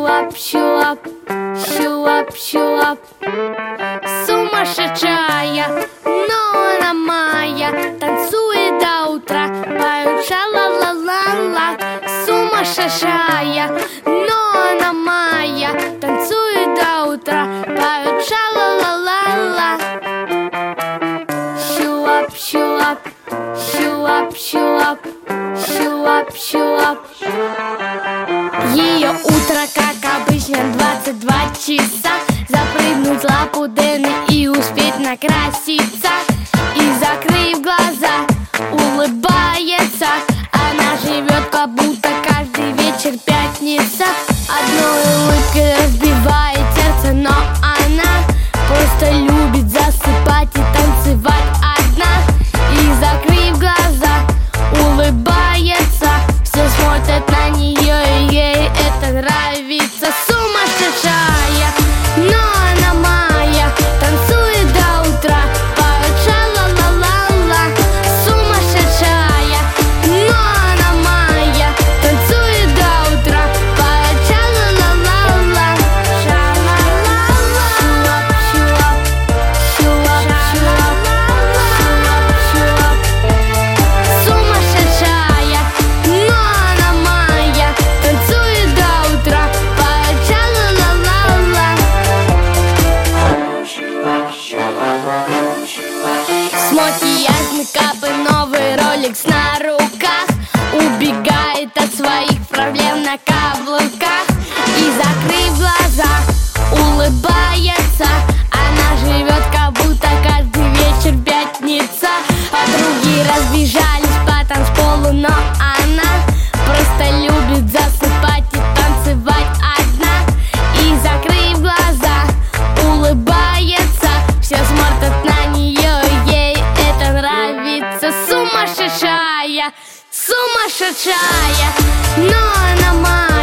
щулап, щулап, щулап. Сумасшедшая, но она моя, танцует до утра, поют ша-ла-ла-ла-ла. Сумасшедшая, но она моя, танцует до утра, поют ша-ла-ла-ла-ла. Щулап, щулап, щулап, щулап, щулап, щулап. Ее утро, как обычно, 22 часа. Запрыгнуть в лапу Дэны и успеть накраситься. И, закрыв глаза, улыбается. Она живет, как будто каждый вечер пятница. Одной улыбкой разбивает сердце, но она просто любит засыпать и танцевать одна. И, закрыв глаза, улыбается. Все смотрят на нее, и ей это нравится. Сумасшедшая, но она моя, танцует до утра, поет ша-ла-ла-ла-ла. Сумасшедшая, но она моя, танцует до утра, поет ша-ла-ла-ла-ла. Ша-ла-ла-ла. Щулап, щулап, щулап, щулап, щулап. Сумасшедшая, но она моя, танцует до утра, поет ша-ла-ла-ла-ла. С макияж, мейкап и новый роликс на руках. Убегает от своих проблем на каблуках. И, закрыв глаза, улыбается. Она живет, как будто каждый вечер пятница. Подруги разбежались по танцполу, но она просто любит засыпать и танцевать одна. И, закрыв глаза, улыбается. Все смотрят на нее, и ей это нравится. Сумасшедшая, сумасшедшая, но она моя.